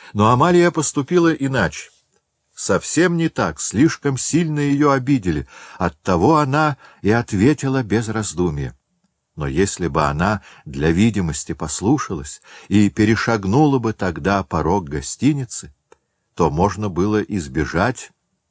Но Амалия поступила иначе. Совсем не так, слишком сильно ее обидели, оттого она и ответила без раздумья. Но если бы она для видимости послушалась и перешагнула бы тогда порог гостиницы, то можно было избежать,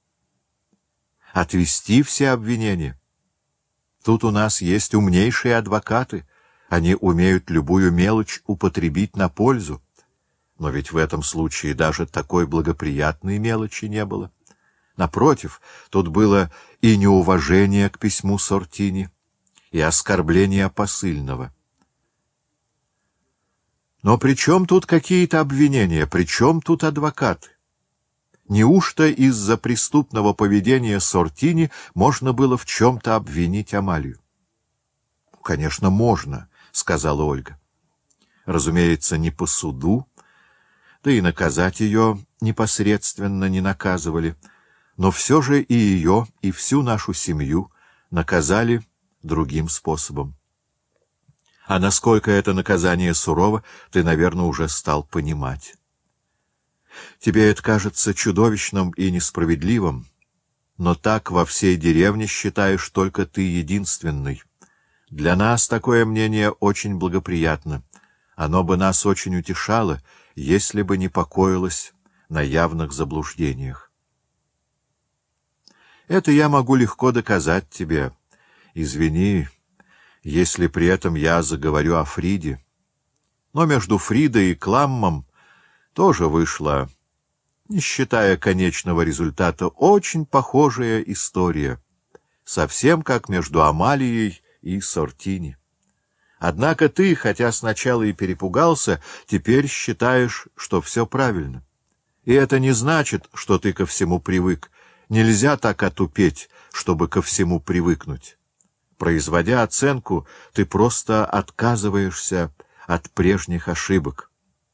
отвести все обвинения. Тут у нас есть умнейшие адвокаты, они умеют любую мелочь употребить на пользу. Но ведь в этом случае даже такой благоприятной мелочи не было. Напротив, тут было и неуважение к письму Сортини, и оскорбление посыльного. Но при чем тут какие-то обвинения, при чем тут адвокаты? Неужто из-за преступного поведения Сортини можно было в чем-то обвинить Амалию? — Конечно, можно, — сказала Ольга. Разумеется, не по суду, да и наказать ее непосредственно не наказывали, но все же и ее, и всю нашу семью наказали другим способом. А насколько это наказание сурово, ты, наверное, уже стал понимать. Тебе это кажется чудовищным и несправедливым, но так во всей деревне считаешь только ты единственный. Для нас такое мнение очень благоприятно. Оно бы нас очень утешало, если бы не покоилось на явных заблуждениях. Это я могу легко доказать тебе. Извини, если при этом я заговорю о Фриде. Но между Фридой и Кламмом тоже вышла, не считая конечного результата, очень похожая история, совсем как между Амалией и Сортини. Однако ты, хотя сначала и перепугался, теперь считаешь, что все правильно. И это не значит, что ты ко всему привык. Нельзя так отупеть, чтобы ко всему привыкнуть. Производя оценку, ты просто отказываешься от прежних ошибок.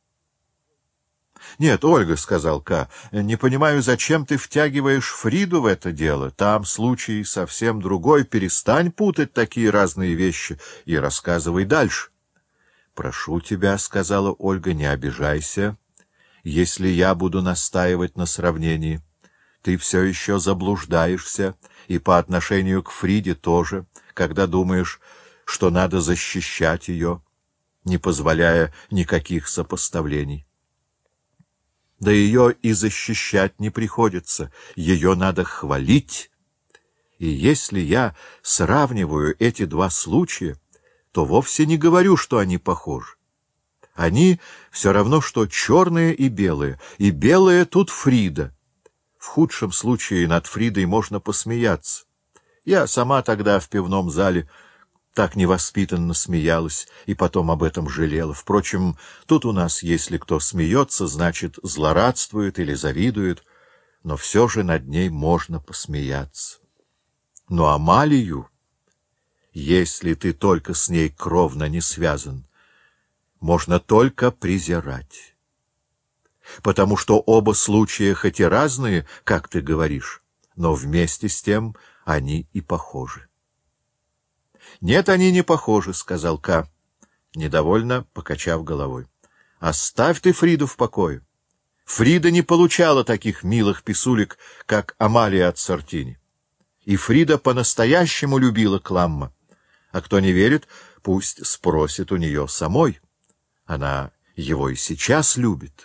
— Нет, Ольга, — сказал Ка, — не понимаю, зачем ты втягиваешь Фриду в это дело. Там случай совсем другой. Перестань путать такие разные вещи и рассказывай дальше. — Прошу тебя, — сказала Ольга, — не обижайся, если я буду настаивать на сравнении. Ты все еще заблуждаешься, и по отношению к Фриде тоже, когда думаешь, что надо защищать ее, не позволяя никаких сопоставлений. Да ее и защищать не приходится, ее надо хвалить. И если я сравниваю эти два случая, то вовсе не говорю, что они похожи. Они все равно, что черные и белые тут Фрида. В худшем случае над Фридой можно посмеяться. Я сама тогда в пивном зале так невоспитанно смеялась и потом об этом жалела. Впрочем, тут у нас, если кто смеется, значит, злорадствует или завидует, но все же над ней можно посмеяться. Но Амалию, если ты только с ней кровно не связан, можно только презирать. Потому что оба случая хоть и разные, как ты говоришь, но вместе с тем они и похожи. — Нет, они не похожи, — сказал Ка, недовольно покачав головой. — Оставь ты Фриду в покое. Фрида не получала таких милых писулек, как Амалия от Сортини. И Фрида по-настоящему любила Кламма. А кто не верит, пусть спросит у нее самой. Она его и сейчас любит.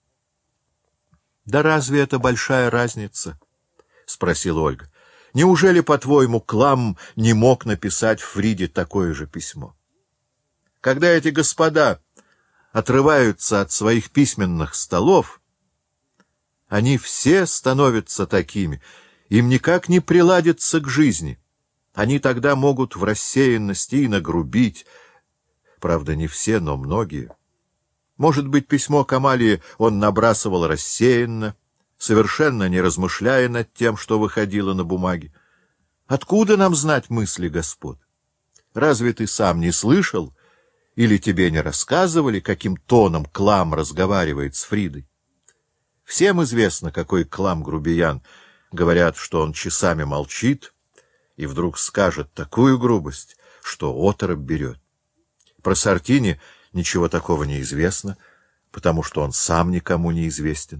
— Да разве это большая разница? — спросила Ольга. — Неужели, по-твоему, Кламм не мог написать Фриде такое же письмо? Когда эти господа отрываются от своих письменных столов, они все становятся такими, им никак не приладится к жизни. Они тогда могут в рассеянности и нагрубить. Правда, не все, но многие. Может быть, письмо к Амалии он набрасывал рассеянно, совершенно не размышляя над тем, что выходило на бумаге. Откуда нам знать мысли господ? Разве ты сам не слышал или тебе не рассказывали, каким тоном Клам разговаривает с Фридой? Всем известно, какой Клам грубиян. Говорят, что он часами молчит и вдруг скажет такую грубость, что оторопь берет. Про Сортини ничего такого не известно. потому что он сам никому не известен.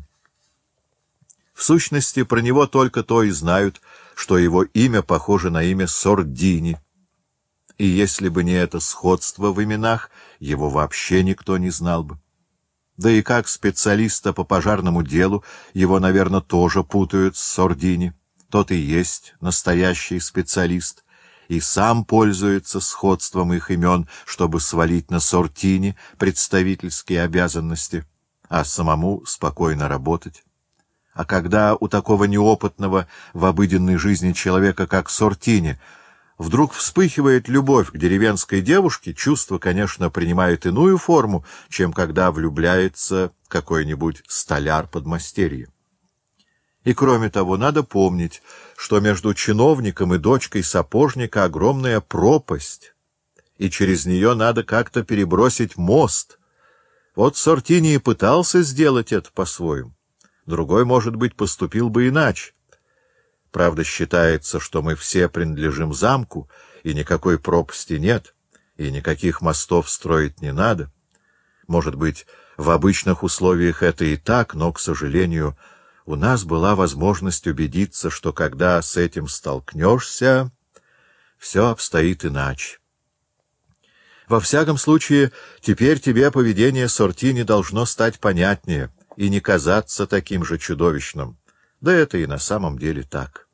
В сущности, про него только то и знают, что его имя похоже на имя Сордини. И если бы не это сходство в именах, его вообще никто не знал бы. Да и как специалиста по пожарному делу его, наверное, тоже путают с Сордини. Тот и есть настоящий специалист, и сам пользуется сходством их имен, чтобы свалить на Сортини представительские обязанности, а самому спокойно работать. А когда у такого неопытного в обыденной жизни человека, как Сортини, вдруг вспыхивает любовь к деревенской девушке, чувство, конечно, принимает иную форму, чем когда влюбляется какой-нибудь столяр-подмастерье. И кроме того, надо помнить, что между чиновником и дочкой сапожника огромная пропасть, и через нее надо как-то перебросить мост. Вот Сортини и пытался сделать это по-своему. Другой, может быть, поступил бы иначе. Правда, считается, что мы все принадлежим замку, и никакой пропасти нет, и никаких мостов строить не надо. Может быть, в обычных условиях это и так, но, к сожалению, у нас была возможность убедиться, что когда с этим столкнешься, все обстоит иначе. Во всяком случае, теперь тебе поведение Сортини должно стать понятнее и не казаться таким же чудовищным. Да это и на самом деле так.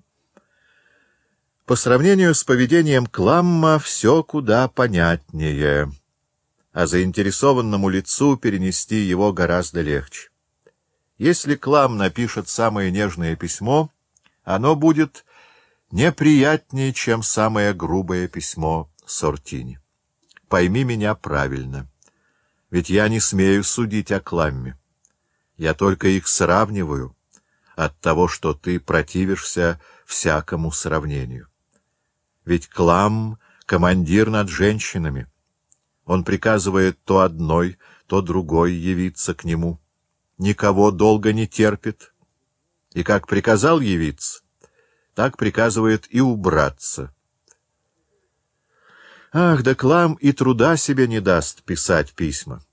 По сравнению с поведением Кламма все куда понятнее, а заинтересованному лицу перенести его гораздо легче. Если Клам напишет самое нежное письмо, оно будет неприятнее, чем самое грубое письмо Сортини. Пойми меня правильно, ведь я не смею судить о Кламме. Я только их сравниваю от того, что ты противишься всякому сравнению. Ведь Клам — командир над женщинами. Он приказывает то одной, то другой явиться к нему. Никого долго не терпит. И как приказал явиться, так приказывает и убраться. Ах, да Клам и труда себе не даст писать письма.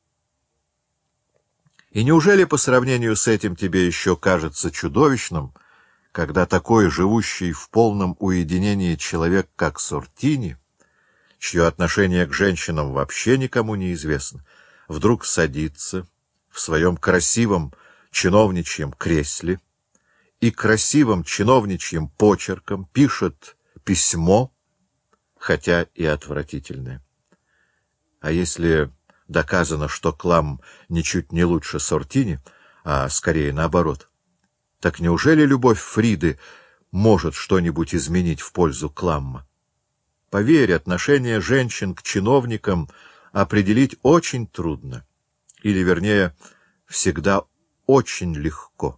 И неужели по сравнению с этим тебе еще кажется чудовищным, когда такой живущий в полном уединении человек, как Сортини, чье отношение к женщинам вообще никому не известно, вдруг садится в своем красивом чиновничьем кресле и красивым чиновничьим почерком пишет письмо, хотя и отвратительное? А если доказано, что Клам ничуть не лучше Сортини, а скорее наоборот, так неужели любовь Фриды может что-нибудь изменить в пользу Кламма? Поверь, отношение женщин к чиновникам определить очень трудно. Или, вернее, всегда очень легко.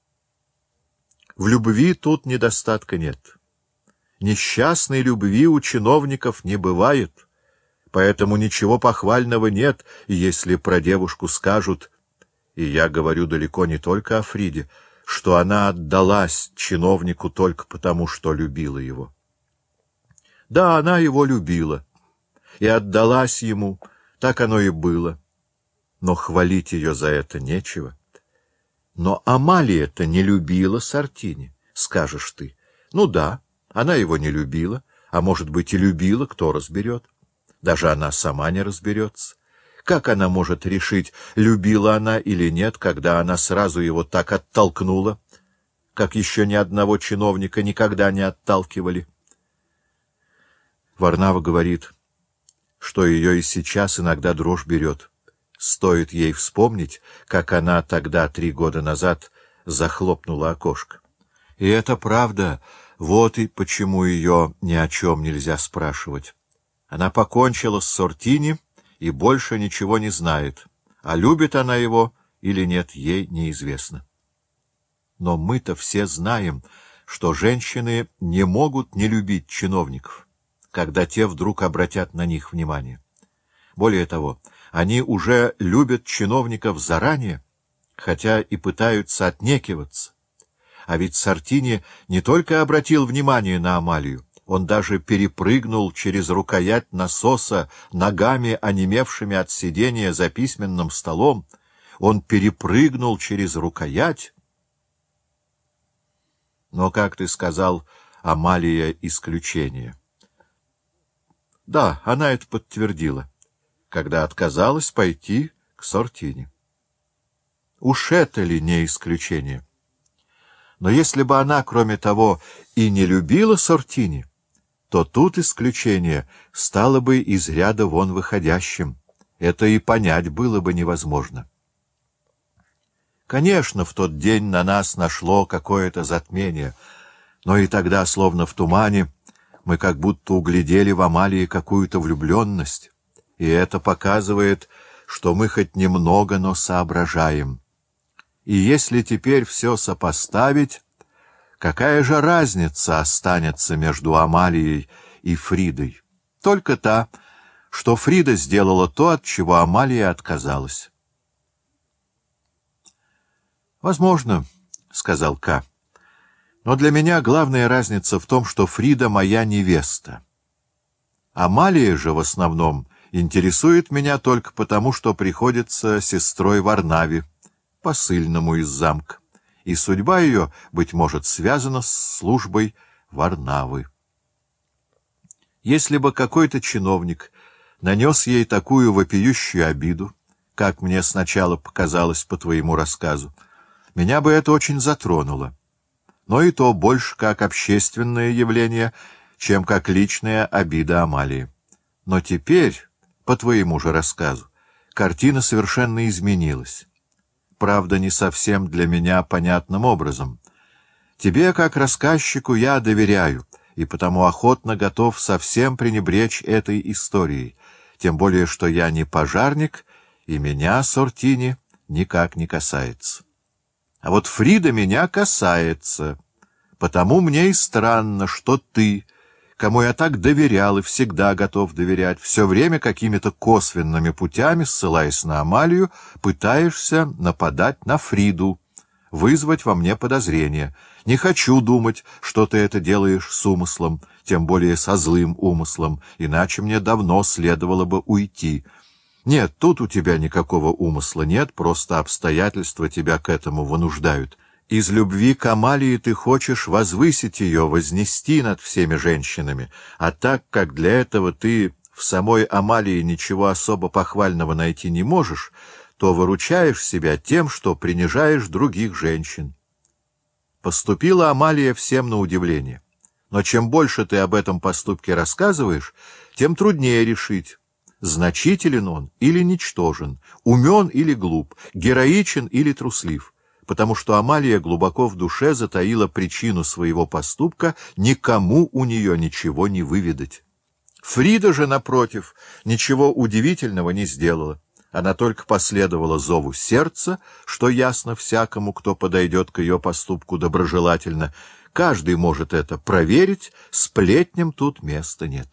В любви тут недостатка нет. Несчастной любви у чиновников не бывает, поэтому ничего похвального нет, если про девушку скажут, и я говорю далеко не только о Фриде, что она отдалась чиновнику только потому, что любила его. Да, она его любила, и отдалась ему, так оно и было. Но хвалить ее за это нечего. Но Амалия-то не любила Сортини, скажешь ты. Ну да, она его не любила, а может быть и любила, кто разберет. Даже она сама не разберется. Как она может решить, любила она или нет, когда она сразу его так оттолкнула, как еще ни одного чиновника никогда не отталкивали? Варнава говорит, что ее и сейчас иногда дрожь берет. Стоит ей вспомнить, как она тогда 3 года назад захлопнула окошко. И это правда, вот и почему ее ни о чем нельзя спрашивать. Она покончила с Сортини и больше ничего не знает, а любит она его или нет, ей неизвестно. Но мы-то все знаем, что женщины не могут не любить чиновников, когда те вдруг обратят на них внимание. Более того, они уже любят чиновников заранее, хотя и пытаются отнекиваться. А ведь Сортини не только обратил внимание на Амалию, он даже перепрыгнул через рукоять насоса ногами, онемевшими от сидения за письменным столом, он перепрыгнул через рукоять. Но, как ты сказал, Амалия — исключение. Да, она это подтвердила, когда отказалась пойти к Сортини. Уж это ли не исключение? Но если бы она, кроме того, и не любила Сортини, то тут исключение стало бы из ряда вон выходящим. Это и понять было бы невозможно. Конечно, в тот день на нас нашло какое-то затмение, но и тогда, словно в тумане, мы как будто углядели в Амалии какую-то влюбленность, и это показывает, что мы хоть немного, но соображаем. И если теперь все сопоставить, какая же разница останется между Амалией и Фридой? Только та, что Фрида сделала то, от чего Амалия отказалась. «Возможно, — сказал К. — но для меня главная разница в том, что Фрида моя невеста. Амалия же в основном интересует меня только потому, что приходится сестрой Варнаве, посыльному из замка, и судьба ее, быть может, связана с службой Варнавы. Если бы какой-то чиновник нанес ей такую вопиющую обиду, как мне сначала показалось по твоему рассказу, меня бы это очень затронуло, но и то больше как общественное явление, чем как личная обида Амалии. Но теперь, по твоему же рассказу, картина совершенно изменилась. Правда, не совсем для меня понятным образом. Тебе, как рассказчику, я доверяю, и потому охотно готов совсем пренебречь этой историей, тем более, что я не пожарник, и меня, Сортини, никак не касается. А вот Фрида меня касается, потому мне и странно, что ты, кому я так доверял и всегда готов доверять, все время какими-то косвенными путями, ссылаясь на Амалию, пытаешься нападать на Фриду, вызвать во мне подозрения. Не хочу думать, что ты это делаешь с умыслом, тем более со злым умыслом, иначе мне давно следовало бы уйти. Нет, тут у тебя никакого умысла нет, просто обстоятельства тебя к этому вынуждают. Из любви к Амалии ты хочешь возвысить ее, вознести над всеми женщинами, а так как для этого ты в самой Амалии ничего особо похвального найти не можешь, то выручаешь себя тем, что принижаешь других женщин. Поступила Амалия всем на удивление. Но чем больше ты об этом поступке рассказываешь, тем труднее решить, значителен он или ничтожен, умен или глуп, героичен или труслив, потому что Амалия глубоко в душе затаила причину своего поступка, никому у нее ничего не выведать. Фрида же, напротив, ничего удивительного не сделала. Она только последовала зову сердца, что ясно всякому, кто подойдет к ее поступку доброжелательно. Каждый может это проверить, сплетням тут места нет.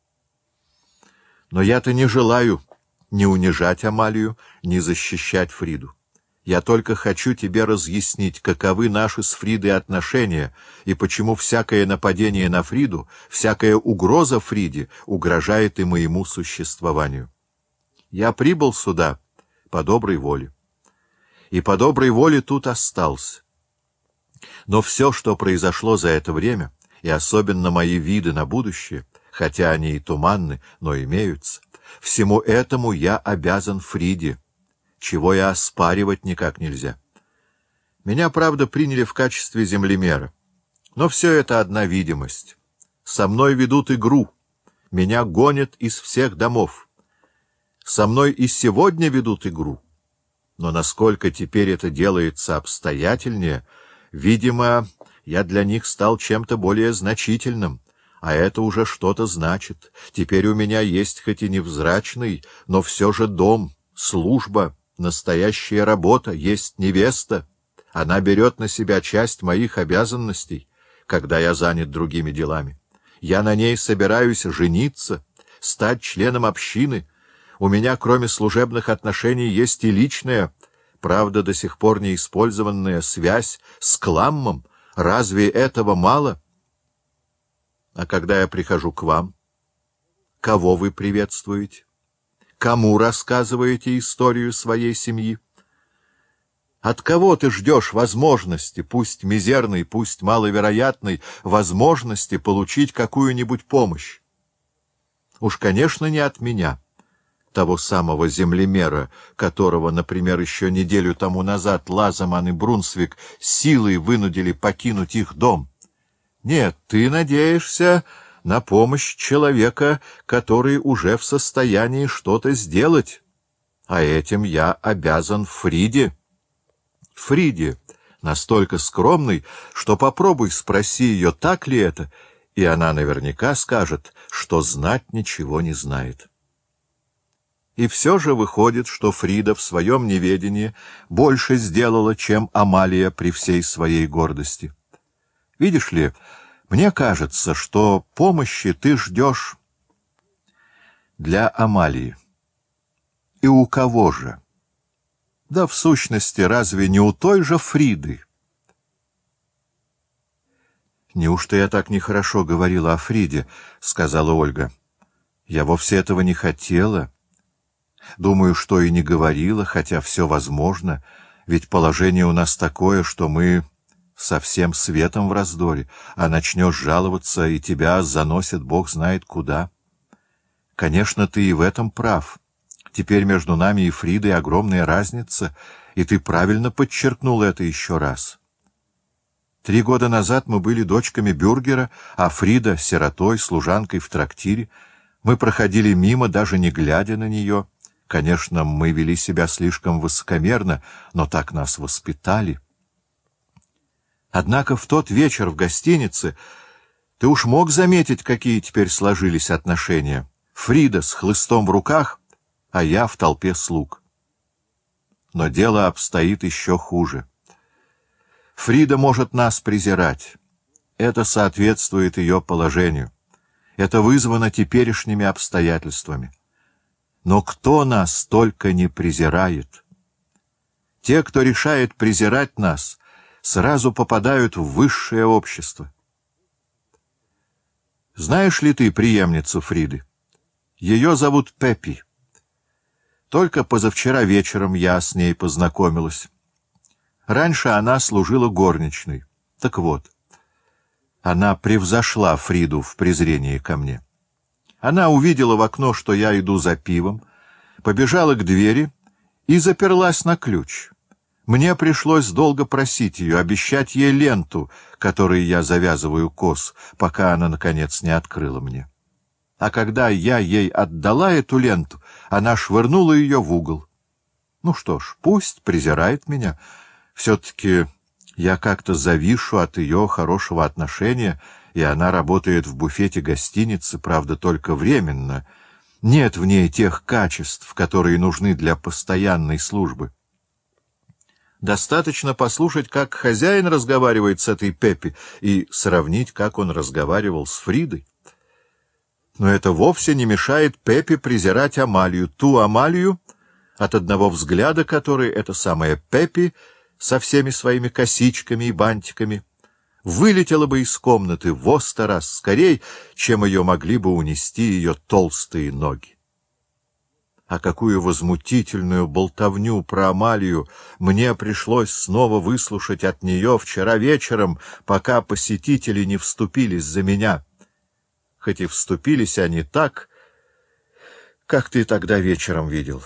Но я-то не желаю ни унижать Амалию, ни защищать Фриду. Я только хочу тебе разъяснить, каковы наши с Фридой отношения, и почему всякое нападение на Фриду, всякая угроза Фриде угрожает и моему существованию. Я прибыл сюда по доброй воле, и по доброй воле тут остался. Но все, что произошло за это время, и особенно мои виды на будущее, хотя они и туманны, но имеются, всему этому я обязан Фриде, чего и оспаривать никак нельзя. Меня, правда, приняли в качестве землемера, но все это одна видимость. Со мной ведут игру, меня гонят из всех домов. Со мной и сегодня ведут игру, но насколько теперь это делается обстоятельнее, видимо, я для них стал чем-то более значительным, а это уже что-то значит. Теперь у меня есть хоть и невзрачный, но все же дом, служба, настоящая работа, есть невеста. Она берет на себя часть моих обязанностей, когда я занят другими делами. Я на ней собираюсь жениться, стать членом общины. У меня, кроме служебных отношений, есть и личная, правда, до сих пор не использованная связь с Кламмом. Разве этого мало? А когда я прихожу к вам, кого вы приветствуете? Кому рассказываете историю своей семьи? От кого ты ждешь возможности, пусть мизерной, пусть маловероятной, возможности получить какую-нибудь помощь? Уж, конечно, не от меня, того самого землемера, которого, например, еще неделю тому назад Лазаман и Брунсвик силой вынудили покинуть их дом. Нет, ты надеешься на помощь человека, который уже в состоянии что-то сделать, а этим я обязан Фриде. Фриде, настолько скромной, что попробуй спроси ее, так ли это, и она наверняка скажет, что знать ничего не знает. И все же выходит, что Фрида в своем неведении больше сделала, чем Амалия при всей своей гордости. Видишь ли, мне кажется, что помощи ты ждешь для Амалии. И у кого же? Да, в сущности, разве не у той же Фриды? «Неужто я так нехорошо говорила о Фриде?» — сказала Ольга. «Я вовсе этого не хотела. Думаю, что и не говорила, хотя все возможно, ведь положение у нас такое, что мы со всем светом в раздоре, а начнешь жаловаться, и тебя заносит бог знает куда. Конечно, ты и в этом прав. Теперь между нами и Фридой огромная разница, и ты правильно подчеркнул это еще раз. 3 года назад мы были дочками бюргера, а Фрида — сиротой, служанкой в трактире. Мы проходили мимо, даже не глядя на нее. Конечно, мы вели себя слишком высокомерно, но так нас воспитали. Однако в тот вечер в гостинице ты уж мог заметить, какие теперь сложились отношения. Фрида с хлыстом в руках, а я в толпе слуг. Но дело обстоит еще хуже. Фрида может нас презирать. Это соответствует ее положению. Это вызвано теперешними обстоятельствами. Но кто нас только не презирает? Те, кто решает презирать нас, сразу попадают в высшее общество. Знаешь ли ты преемницу Фриды? Ее зовут Пеппи. Только позавчера вечером я с ней познакомилась. Раньше она служила горничной. Так вот, она превзошла Фриду в презрении ко мне. Она увидела в окно, что я иду за пивом, побежала к двери и заперлась на ключ. Мне пришлось долго просить ее, обещать ей ленту, которой я завязываю кос, пока она, наконец, не открыла мне. А когда я ей отдала эту ленту, она швырнула ее в угол. Ну что ж, пусть презирает меня. Все-таки я как-то завишу от ее хорошего отношения, и она работает в буфете гостиницы, правда, только временно. Нет в ней тех качеств, которые нужны для постоянной службы. Достаточно послушать, как хозяин разговаривает с этой Пеппи, и сравнить, как он разговаривал с Фридой. Но это вовсе не мешает Пеппи презирать Амалию, ту Амалию, от одного взгляда которой эта самая Пеппи со всеми своими косичками и бантиками вылетела бы из комнаты во 100 раз скорей, чем ее могли бы унести ее толстые ноги. А какую возмутительную болтовню про Амалию мне пришлось снова выслушать от нее вчера вечером, пока посетители не вступились за меня. Хоть и вступились они так, как ты тогда вечером видел.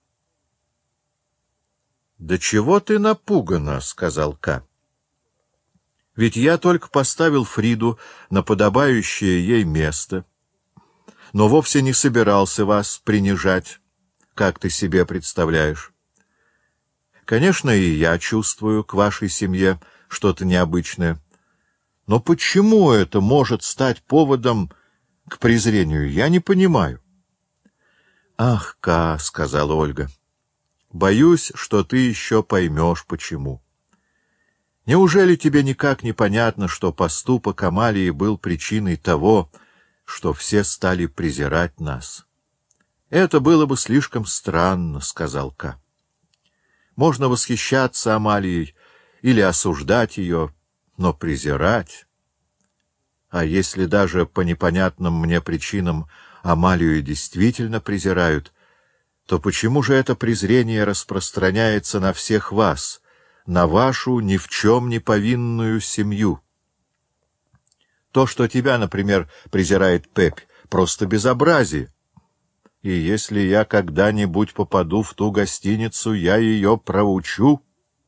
«Да чего ты напугана?» — сказал Ка. «Ведь я только поставил Фриду на подобающее ей место, но вовсе не собирался вас принижать, как ты себе представляешь. Конечно, и я чувствую к вашей семье что-то необычное, но почему это может стать поводом к презрению, я не понимаю». «Ах, Ка», — сказала Ольга, — «боюсь, что ты еще поймешь, почему. Неужели тебе никак не понятно, что поступок Амалии был причиной того, что все стали презирать нас?» «Это было бы слишком странно», — сказал Ка. «Можно восхищаться Амалией или осуждать ее, но презирать... А если даже по непонятным мне причинам Амалию действительно презирают, то почему же это презрение распространяется на всех вас, на вашу ни в чем не повинную семью. То, что тебя, например, презирает Пепь, просто безобразие. И если я когда-нибудь попаду в ту гостиницу, я ее проучу.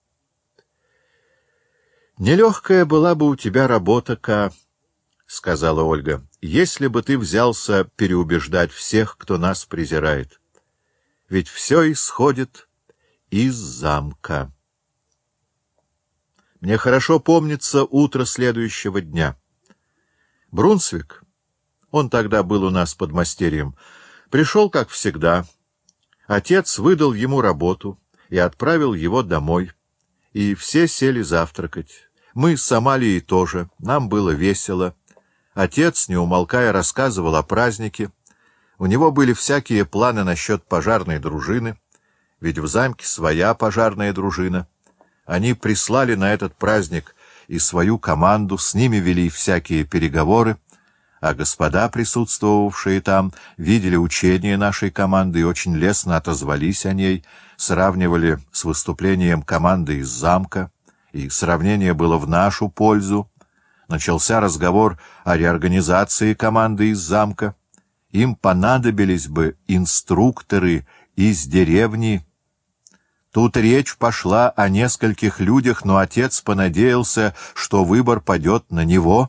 Нелегкая была бы у тебя работа, Ка, — сказала Ольга, — если бы ты взялся переубеждать всех, кто нас презирает. Ведь все исходит из замка. Мне хорошо помнится утро следующего дня. Брунсвик, он тогда был у нас подмастерьем, пришел, как всегда. Отец выдал ему работу и отправил его домой, и все сели завтракать. Мы с Амалией тоже, нам было весело. Отец, не умолкая, рассказывал о празднике. У него были всякие планы насчет пожарной дружины, ведь в замке своя пожарная дружина. Они прислали на этот праздник и свою команду, с ними вели всякие переговоры, а господа, присутствовавшие там, видели учения нашей команды и очень лестно отозвались о ней, сравнивали с выступлением команды из замка, и сравнение было в нашу пользу. Начался разговор о реорганизации команды из замка. Им понадобились бы инструкторы из деревни. Тут речь пошла о нескольких людях, но отец понадеялся, что выбор падет на него.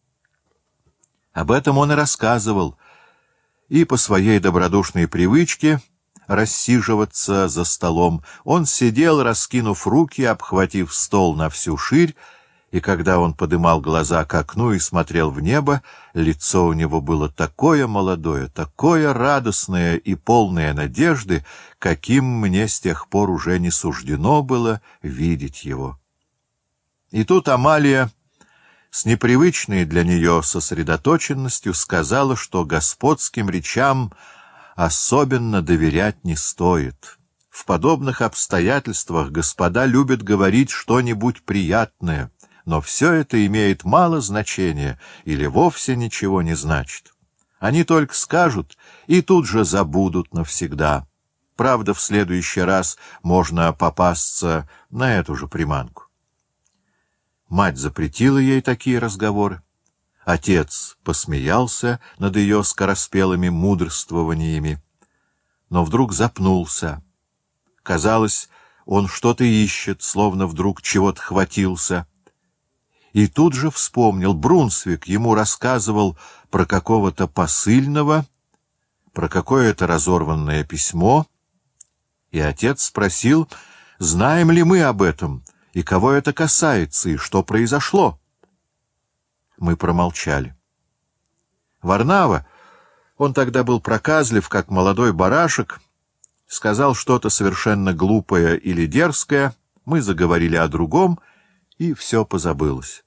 Об этом он и рассказывал, и по своей добродушной привычке рассиживаться за столом он сидел, раскинув руки, обхватив стол на всю ширь, и когда он подымал глаза к окну и смотрел в небо, лицо у него было такое молодое, такое радостное и полное надежды, каким мне с тех пор уже не суждено было видеть его. И тут Амалия с непривычной для нее сосредоточенностью сказала, что господским речам особенно доверять не стоит. В подобных обстоятельствах господа любят говорить что-нибудь приятное, но все это имеет мало значения или вовсе ничего не значит. Они только скажут и тут же забудут навсегда. Правда, в следующий раз можно попасться на эту же приманку. Мать запретила ей такие разговоры. Отец посмеялся над ее скороспелыми мудрствованиями, но вдруг запнулся. Казалось, он что-то ищет, словно вдруг чего-то хватился. И тут же вспомнил, Брунсвик ему рассказывал про какого-то посыльного, про какое-то разорванное письмо, и отец спросил, знаем ли мы об этом, и кого это касается, и что произошло. Мы промолчали. Варнава, он тогда был проказлив, как молодой барашек, сказал что-то совершенно глупое или дерзкое, мы заговорили о другом, и все позабылось.